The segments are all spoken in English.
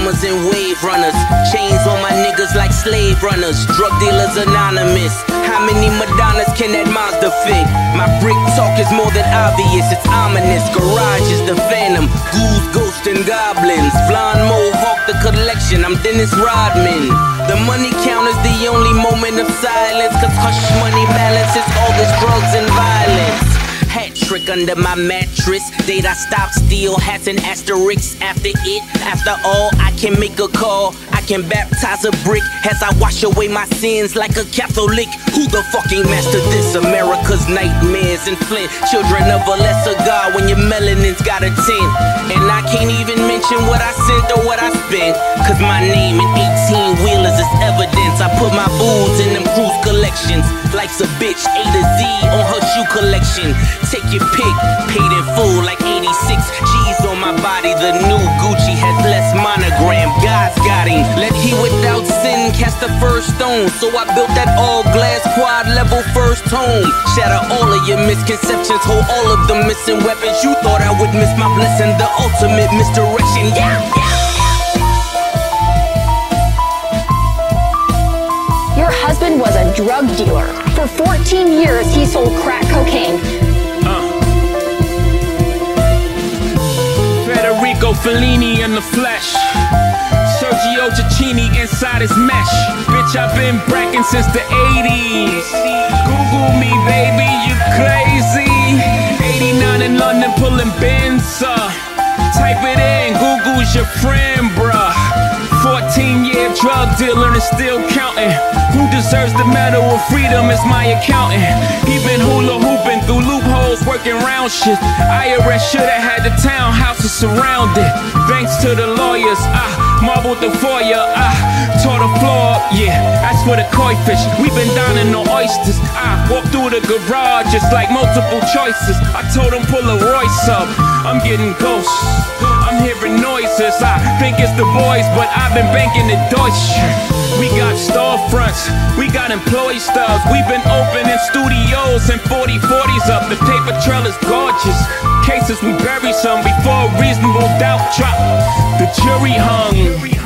Bahamas and wave runners. Chains on my niggas like slave runners. Drug dealers anonymous. How many Madonnas can that Mazda fit? My brick talk is more than obvious, it's ominous. Garage is the phantom, ghouls, ghosts, and goblins. Blonde mohawk, the collection, I'm Dennis Rodman. The money count is the only moment of silence, cause hush money balances all this drugs and violence. Hat trick under my mattress. Date I stop, steal hats and asterisks after it. After all, I can make a call. I can baptize a brick as I wash away my sins like a Catholic. Who the fucking master this? America's nightmares and Flint. Children of a lesser God when your melanin's got a tint. And I can't even mention what I sent or what I spent, cause my name in 18-wheelers is evidence. I put my booze in them cruise collections. Life's a bitch, A to Z on her shoe collection. Take your pick, paid in full like 86 G's on my body. The new Gucci has less monogram. God's got him. Let he without sin cast the first stone. So I built that all glass quad level first home. Shatter all of your misconceptions, hold all of the missing weapons. You thought I would miss my blessing, the ultimate misdirection. Yeah, Your husband was a drug dealer. For 14 years, he sold crack cocaine. Federico Fellini in the flesh. Sergio Giacchini inside his mesh. Bitch, I've been bracking since the 80s. Google me, baby, you crazy. 89 in London pulling Benz. Type it in, Google's your friend, bruh. 14-year drug dealer and still counting. Who deserves the medal of freedom is my accountant. He been hula hooping through loopholes, working round shit. IRS shoulda had the townhouses surrounded. Thanks to the lawyers, I marbled the foyer, I tore the floor up, yeah. That's for the koi fish. We been dining on oysters. I walked through the garage just like multiple choices. I told him pull a Royce up. I'm getting ghosts. I'm hearing noises. I think it's the boys, but I've been banking at Deutsche. We got storefronts, we got employee stubs. We've been opening studios and 40/40s up. The paper trail is gorgeous. Cases we bury some before reasonable doubt drop. The jury hung.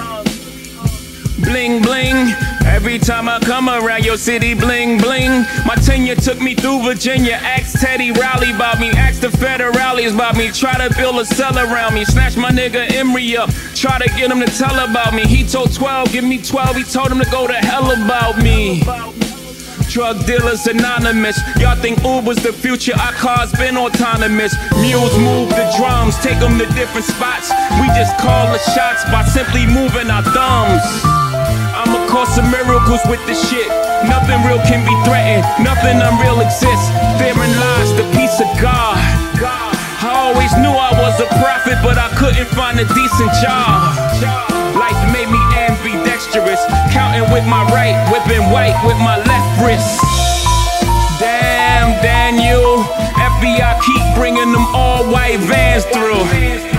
Bling bling. Every time I come around your city, bling bling. My tenure took me through Virginia. Ask Teddy Riley about me. Ask the federales about me. Try to build a cell around me. Snatch my nigga Emery up. Try to get him to tell about me. He told 12, give me 12. He told him to go to hell about me. Drug dealers anonymous. Y'all think Uber's the future? Our cars been autonomous. Mules move the drums, take them to different spots. We just call the shots by simply moving our thumbs. I'm a course of miracles with this shit. Nothing real can be threatened, nothing unreal exists. Therein lies the peace of God. I always knew I was a prophet, but I couldn't find a decent job. Life made me ambidextrous, counting with my right, whipping white with my left wrist. Damn, Daniel, FBI keep bringing them all white vans through.